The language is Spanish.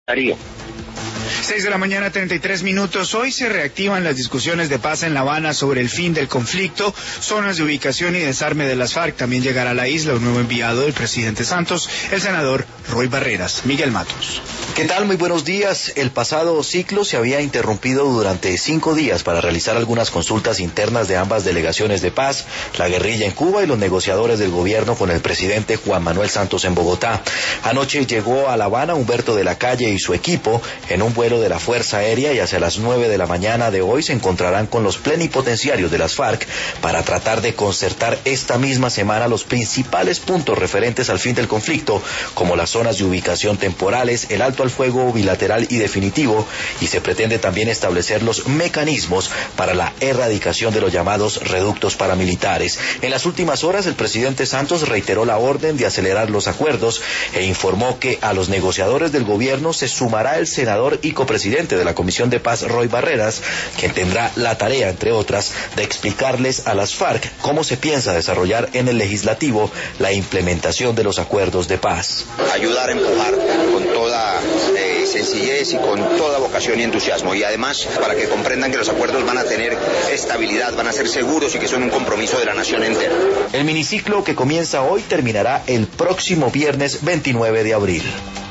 Darío. 6:33 a.m. Hoy se reactivan las discusiones de paz en La Habana sobre el fin del conflicto, zonas de ubicación y desarme de las FARC. También llegará a la isla un nuevo enviado del presidente Santos, el senador Roy Barreras. Miguel Matos. ¿Qué tal? Muy buenos días. El pasado ciclo se había interrumpido durante 5 días para realizar algunas consultas internas de ambas delegaciones de paz, la guerrilla en Cuba y los negociadores del gobierno con el presidente Juan Manuel Santos en Bogotá. Anoche llegó a La Habana Humberto de la Calle y su equipo en un vuelo de la Fuerza Aérea y hacia las 9 de la mañana de hoy se encontrarán con los plenipotenciarios de las FARC para tratar de concertar esta misma semana los principales puntos referentes al fin del conflicto, como las zonas de ubicación temporales, el alto al fuego bilateral y definitivo, y se pretende también establecer los mecanismos para la erradicación de los llamados reductos paramilitares. En las últimas horas, el presidente Santos reiteró la orden de acelerar los acuerdos e informó que a los negociadores del gobierno se sumará el senador y copresidente de la Comisión de Paz, Roy Barreras, quien tendrá la tarea, entre otras, de explicarles a las FARC cómo se piensa desarrollar en el legislativo la implementación de los acuerdos de paz. Ayudar a empujar con toda sencillez y con toda vocación y entusiasmo, y además para que comprendan que los acuerdos van a tener estabilidad, van a ser seguros y que son un compromiso de la nación entera. El miniciclo que comienza hoy terminará el próximo viernes 29 de abril.